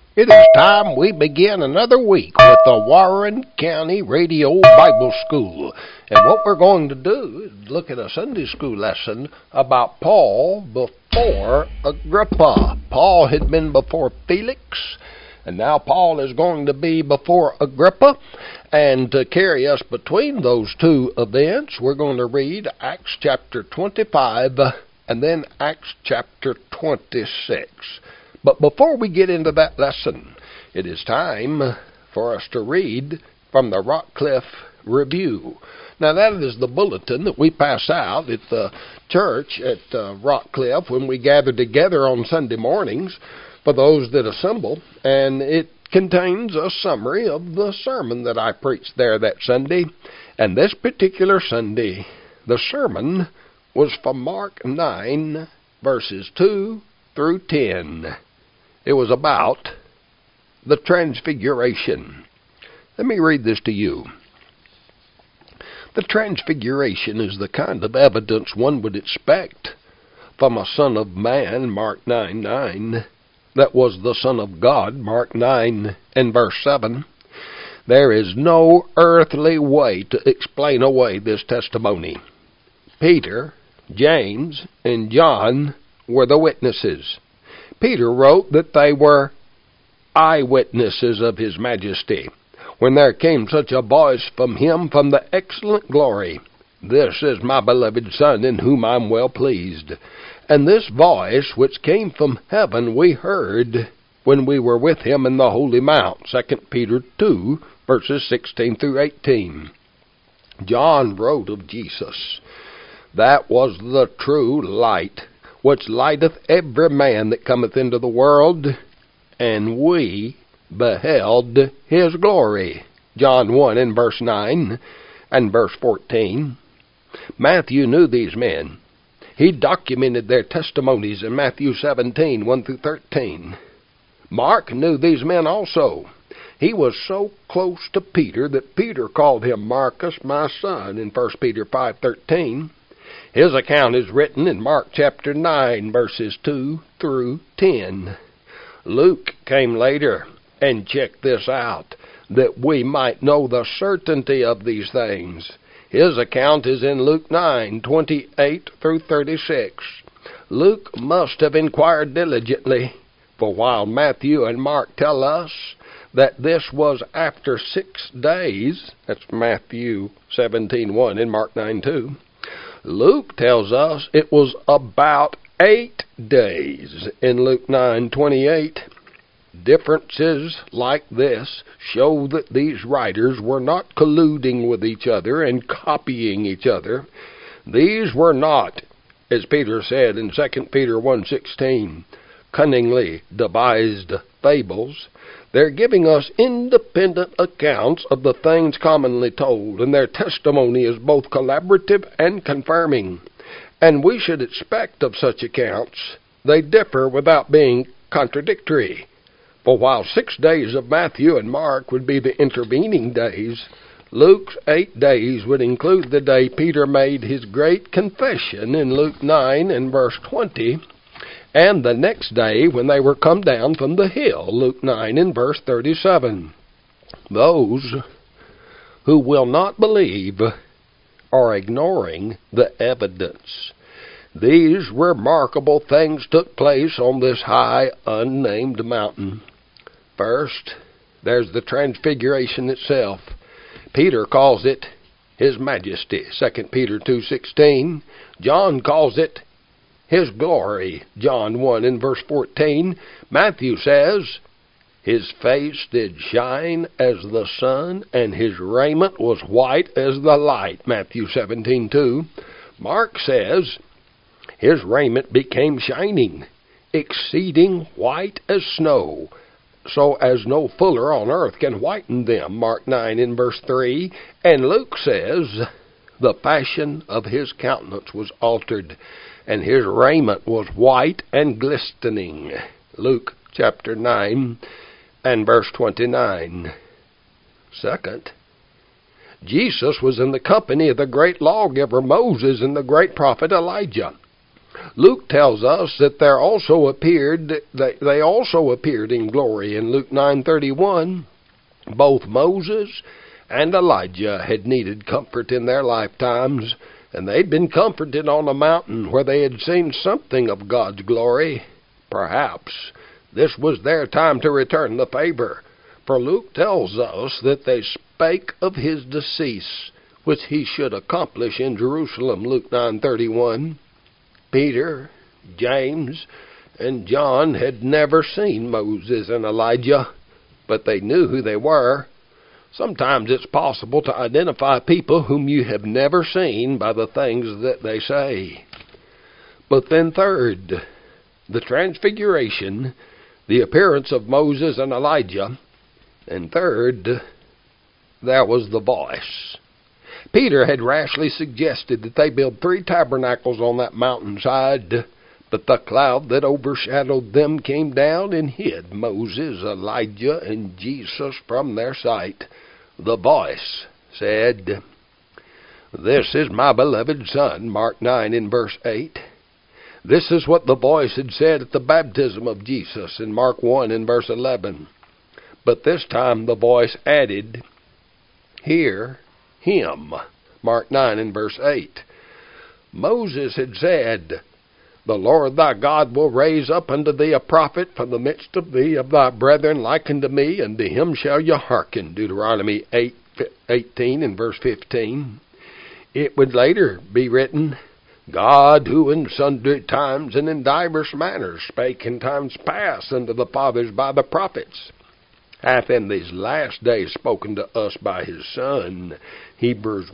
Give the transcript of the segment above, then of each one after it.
It is time we begin another week with the Warren County Radio Bible School. And what we're going to do is look at a Sunday school lesson about Paul before Agrippa. Paul had been before Felix, and now Paul is going to be before Agrippa. And to carry us between those two events, we're going to read Acts chapter 25 and then Acts chapter 26. But before we get into that lesson, it is time for us to read from the Rockcliffe Review. Now, that is the bulletin that we pass out at the church at Rockcliffe when we gather together on Sunday mornings for those that assemble, and it contains a summary of the sermon that I preached there that Sunday. And this particular Sunday, the sermon was from Mark 9, verses 2 through 10. It was about the Transfiguration. Let me read this to you. The Transfiguration is the kind of evidence one would expect from a Son of Man, Mark 9:9, that was the Son of God, Mark 9 and verse 7. There is no earthly way to explain away this testimony. Peter, James, and John were the witnesses. Peter wrote that they were eyewitnesses of His majesty, when there came such a voice from Him from the excellent glory, "This is my beloved Son, in whom I am well pleased." And this voice which came from heaven we heard when we were with Him in the Holy Mount, 2 Peter 2, verses 16 through 18. John wrote of Jesus, "That was the true light, which lighteth every man that cometh into the world, and we beheld His glory." John 1 and verse 9 and verse 14. Matthew knew these men. He documented their testimonies in Matthew 17, 1 through 13. Mark knew these men also. He was so close to Peter that Peter called him Marcus, my son, in 1 Peter 5:13. His account is written in Mark chapter 9, verses 2 through 10. Luke came later and checked this out, that we might know the certainty of these things. His account is in Luke 9, 28 through 36. Luke must have inquired diligently, for while Matthew and Mark tell us that this was after 6 days, that's Matthew 17:1 and Mark 9:2, Luke tells us it was about 8 days in Luke 9:28. Differences like this show that these writers were not colluding with each other and copying each other. These were not, as Peter said in 2 Peter 1:16, cunningly devised fables. They're giving us independent accounts of the things commonly told, and their testimony is both collaborative and confirming. And we should expect of such accounts they differ without being contradictory. For while 6 days of Matthew and Mark would be the intervening days, Luke's 8 days would include the day Peter made his great confession in Luke 9 and verse 20, and the next day when they were come down from the hill, Luke 9 and verse 37. Those who will not believe are ignoring the evidence. These remarkable things took place on this high, unnamed mountain. First, there's the Transfiguration itself. Peter calls it His Majesty, 2 Peter 2:16. John calls it His glory, John 1 and verse 14. Matthew says, His face did shine as the sun, and His raiment was white as the light, Matthew 17:2. Mark says, His raiment became shining, exceeding white as snow, so as no fuller on earth can whiten them, Mark 9 and verse 3. And Luke says, the fashion of His countenance was altered, and His raiment was white and glistening, Luke chapter 9 and verse 29. Second, Jesus was in the company of the great lawgiver Moses and the great prophet Elijah. Luke tells us that they also appeared in glory in Luke 9:31. Both Moses and Elijah had needed comfort in their lifetimes, and they'd been comforted on a mountain where they had seen something of God's glory. Perhaps this was their time to return the favor, for Luke tells us that they spake of his decease, which he should accomplish in Jerusalem, Luke 9:31. Peter, James, and John had never seen Moses and Elijah, but they knew who they were. Sometimes it's possible to identify people whom you have never seen by the things that they say. But then third, the transfiguration, the appearance of Moses and Elijah, and third, there was the voice. Peter had rashly suggested that they build 3 tabernacles on that mountainside, but the cloud that overshadowed them came down and hid Moses, Elijah, and Jesus from their sight. The voice said, "This is my beloved Son," Mark 9 in verse 8. This is what the voice had said at the baptism of Jesus in Mark 1 in verse 11. But this time the voice added, "Hear him," Mark 9 in verse 8. Moses had said, "The Lord thy God will raise up unto thee a prophet from the midst of thee of thy brethren like unto me, and to him shall ye hearken," Deuteronomy 8:18 and verse 15. It would later be written, "God, who in sundry times and in divers manners spake in times past unto the fathers by the prophets, hath in these last days spoken to us by his Son," Hebrews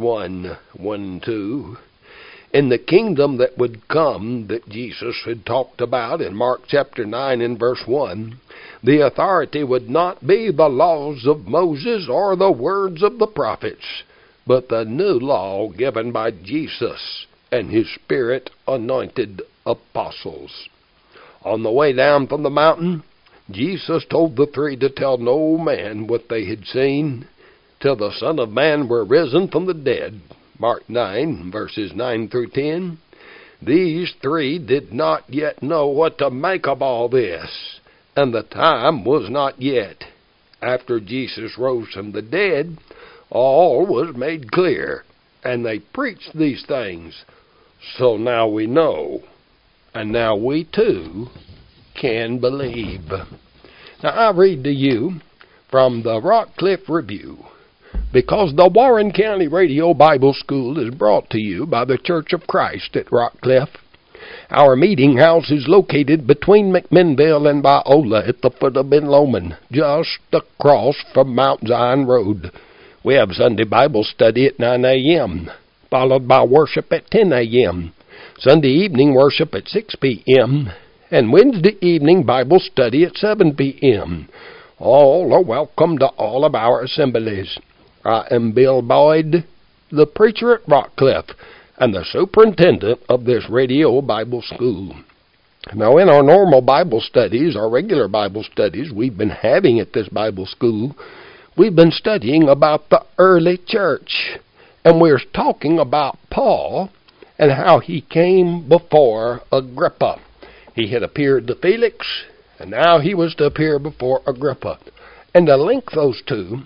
1:1-2. In the kingdom that would come that Jesus had talked about in Mark chapter 9 and verse 1, the authority would not be the laws of Moses or the words of the prophets, but the new law given by Jesus and his Spirit-anointed apostles. On the way down from the mountain, Jesus told the 3 to tell no man what they had seen, till the Son of Man were risen from the dead. Mark 9, verses 9-10. These 3 did not yet know what to make of all this, and the time was not yet. After Jesus rose from the dead, all was made clear, and they preached these things. So now we know, and now we too can believe. Now I read to you from the Rockcliffe Review, because the Warren County Radio Bible School is brought to you by the Church of Christ at Rockcliffe. Our meeting house is located between McMinnville and Biola at the foot of Ben Lomond, just across from Mount Zion Road. We have Sunday Bible study at 9 a.m., followed by worship at 10 a.m., Sunday evening worship at 6 p.m., and Wednesday evening Bible study at 7 p.m. All are welcome to all of our assemblies. I am Bill Boyd, the preacher at Rockcliffe, and the superintendent of this radio Bible school. Now, in our normal Bible studies, our regular Bible studies we've been having at this Bible school, we've been studying about the early church, and we're talking about Paul and how he came before Agrippa. He had appeared to Felix, and now he was to appear before Agrippa. And to link those two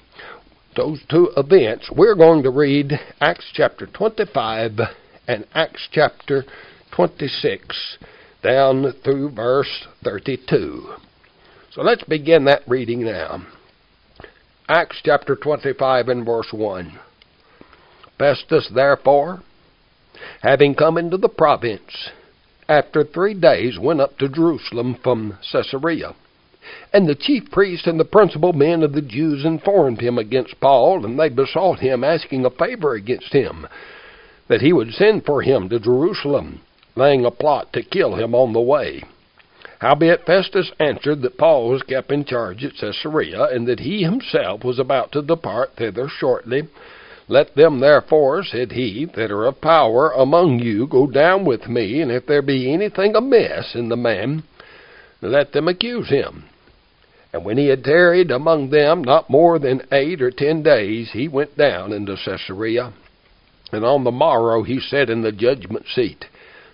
events, we're going to read Acts chapter 25 and Acts chapter 26 down through verse 32. So let's begin that reading now. Acts chapter 25 and verse 1. Festus, therefore, having come into the province, after 3 days went up to Jerusalem from Caesarea. And the chief priests and the principal men of the Jews informed him against Paul, and they besought him, asking a favor against him, that he would send for him to Jerusalem, laying a plot to kill him on the way. Howbeit Festus answered that Paul was kept in charge at Caesarea, and that he himself was about to depart thither shortly. Let them therefore, said he, that are of power among you go down with me, and if there be anything amiss in the man, let them accuse him. And when he had tarried among them not more than 8 or 10 days, he went down into Caesarea. And on the morrow he sat in the judgment seat.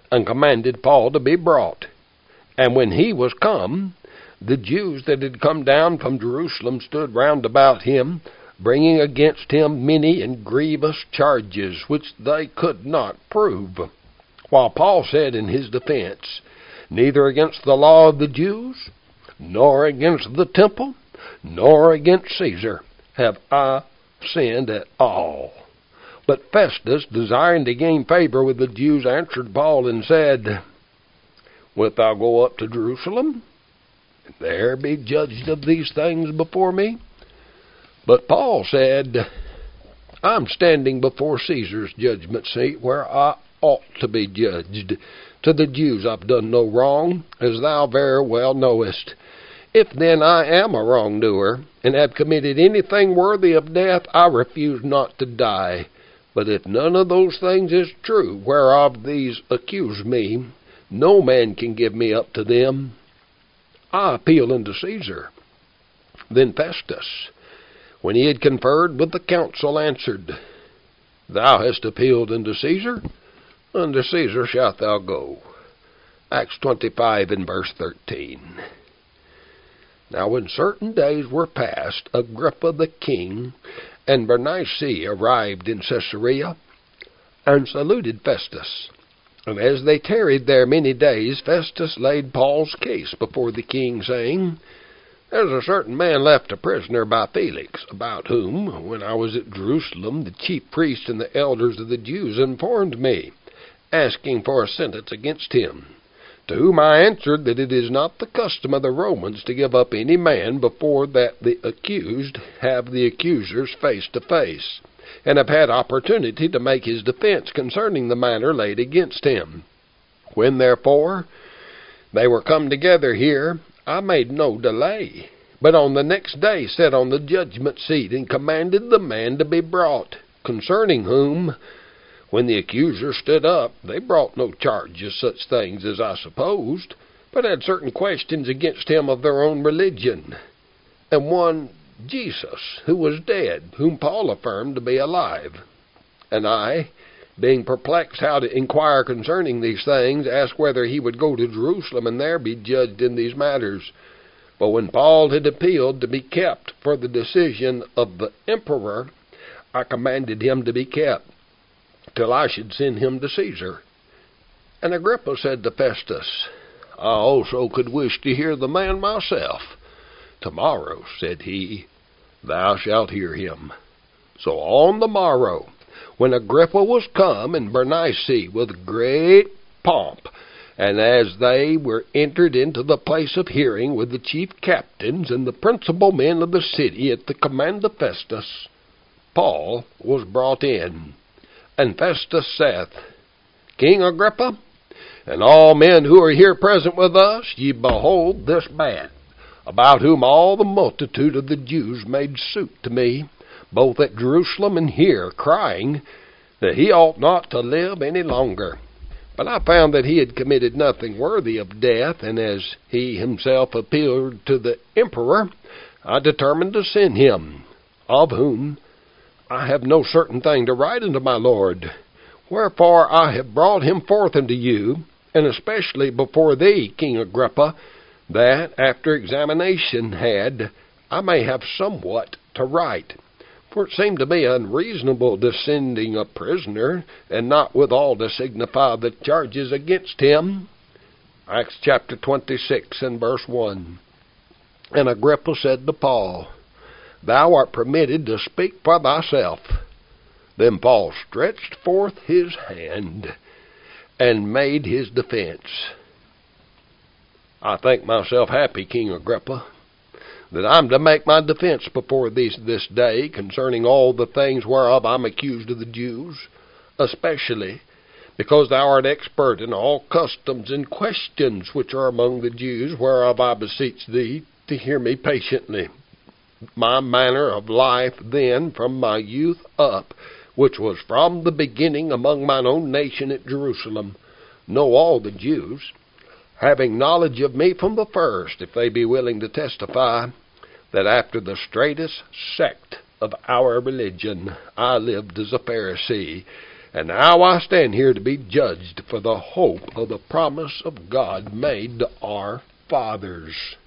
and commanded Paul to be brought. And when he was come, the Jews that had come down from Jerusalem stood round about him, bringing against him many and grievous charges, which they could not prove. While Paul said in his defense, Neither against the law of the Jews, nor against the temple, nor against Caesar have I sinned at all. But Festus, desiring to gain favor with the Jews, answered Paul and said, Wilt thou go up to Jerusalem, and there be judged of these things before me? But Paul said, I'm standing before Caesar's judgment seat, where I ought to be judged. To the Jews I've done no wrong, as thou very well knowest. If then I am a wrongdoer, and have committed anything worthy of death, I refuse not to die. But if none of those things is true, whereof these accuse me, no man can give me up to them. I appeal unto Caesar. Then Festus, when he had conferred with the council, answered, Thou hast appealed unto Caesar, unto Caesar shalt thou go. Acts 25 and verse 13. Now when certain days were past, Agrippa the king and Bernice arrived in Caesarea, and saluted Festus. And as they tarried there many days, Festus laid Paul's case before the king, saying, There's a certain man left a prisoner by Felix, about whom, when I was at Jerusalem, the chief priests and the elders of the Jews informed me, asking for a sentence against him. To whom I answered that it is not the custom of the Romans to give up any man before that the accused have the accusers face to face, and have had opportunity to make his defense concerning the matter laid against him. When therefore they were come together here, I made no delay, but on the next day sat on the judgment seat, and commanded the man to be brought, concerning whom, when the accusers stood up, they brought no charges such things as I supposed, but had certain questions against him of their own religion, and one Jesus, who was dead, whom Paul affirmed to be alive. And I, being perplexed how to inquire concerning these things, asked whether he would go to Jerusalem and there be judged in these matters. But when Paul had appealed to be kept for the decision of the emperor, I commanded him to be kept, till I should send him to Caesar. And Agrippa said to Festus, I also could wish to hear the man myself. Tomorrow, said he, thou shalt hear him. So on the morrow, when Agrippa was come, and Bernice with great pomp, and as they were entered into the place of hearing with the chief captains and the principal men of the city at the command of Festus, Paul was brought in. And Festus saith, King Agrippa, and all men who are here present with us, ye behold this man, about whom all the multitude of the Jews made suit to me, both at Jerusalem and here, crying that he ought not to live any longer. But I found that he had committed nothing worthy of death, and as he himself appealed to the emperor, I determined to send him, of whom I have no certain thing to write unto my lord. Wherefore I have brought him forth unto you, and especially before thee, King Agrippa, that, after examination had, I may have somewhat to write. For it seemed to me unreasonable to sending a prisoner, and not withal to signify the charges against him. Acts chapter 26 and verse 1. And Agrippa said to Paul, Thou art permitted to speak for thyself. Then Paul stretched forth his hand and made his defense. I think myself happy, King Agrippa, that I'm to make my defense before thee this day concerning all the things whereof I'm accused of the Jews, especially because thou art expert in all customs and questions which are among the Jews, whereof I beseech thee to hear me patiently. My manner of life then from my youth up, which was from the beginning among mine own nation at Jerusalem, know all the Jews, having knowledge of me from the first, if they be willing to testify, that after the straightest sect of our religion I lived as a Pharisee, And now I stand here to be judged for the hope of the promise of God made to our fathers.